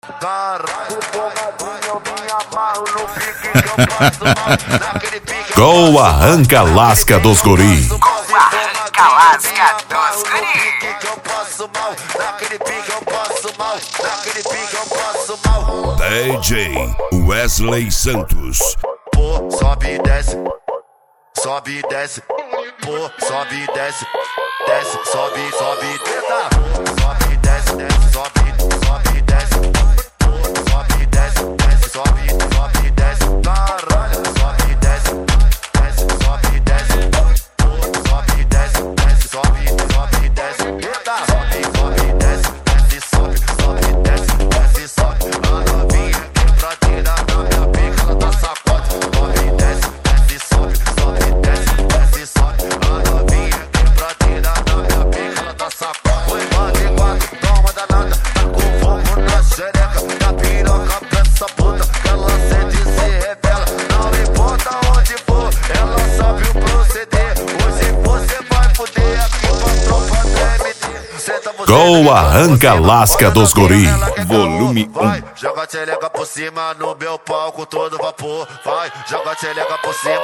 Caralho, porradinha, eu me amarro no pique que eu passo mal. Naquele pique Gol arranca lasca dos guri. Gol arranca lasca dos guri. Que eu passo mal. Naquele pique eu passo mal. Naquele pique eu passo mal. DJ Wesley Santos. Pô, sobe e desce. Sobe e desce. Pô, sobe e desce. Desce, sobe, sobe, eita. Sobe e desce, desce, sobe, sobe e desce. Sobe e desce, desce, sobe, sobe e desce. Caralho, sobe e desce, desce, sobe e desce. Sobe e desce, desce, sobe, sobe e desce. Eita, sobe, sobe e desce, desce, sobe, sobe e desce, desce, sobe. A novinha quebradinha na minha pica, ela tá sacode. Sobe e desce, desce, sobe, sobe e desce, desce, sobe. A novinha quebradinha na minha pica, ela tá sacode. Foi bate quatro, toma danada, tá com fogo na xereca, na piroca pra essa puta, que ela sente e se revela. Não importa onde for, ela sabe o proceder. Hoje você vai fuder aqui pra tropa do MD. Senta você, Gol arranca lasca dos guri. Volume 1. Vai, joga a tchelega por cima no meu palco, todo vapor. Vai, joga a tchelega por cima.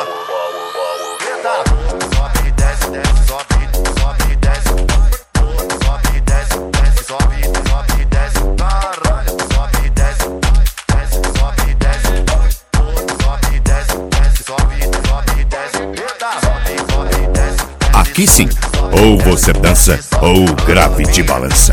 Eita, sobe e desce, desce, sobe, sobe e desce. Sobe e desce, desce, sobe, sobe e desce. Caralho, sobe e desce, desce, sobe e desce. Sobe e desce, desce, sobe, sobe e desce. Eita, sobe, sobe e desce. Aqui sim, ou você dança ou o grave te balança.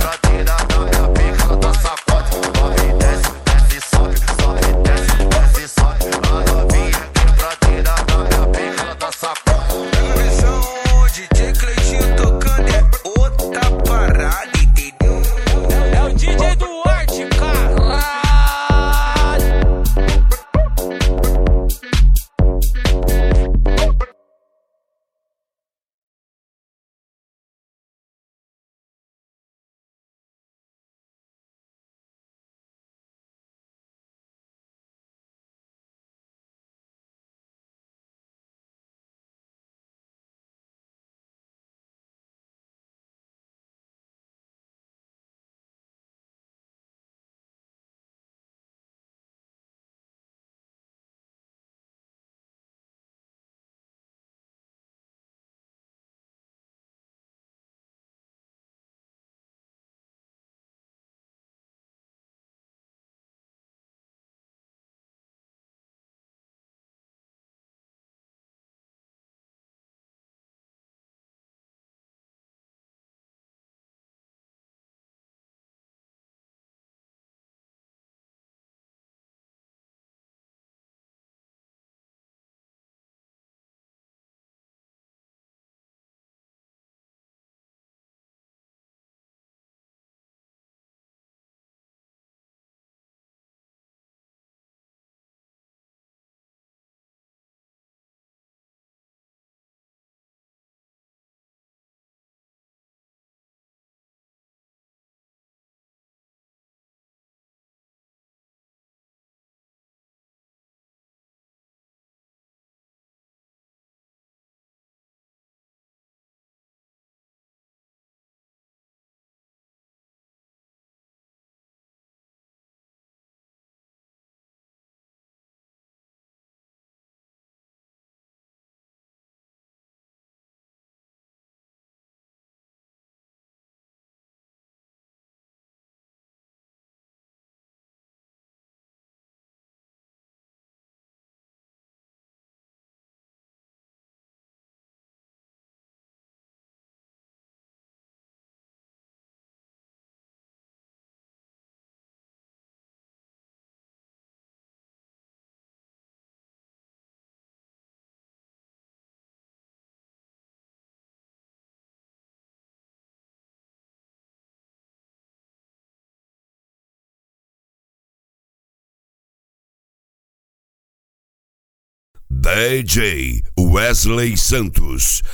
É o DJ Duarte, caralho. DJ Wesley Santos,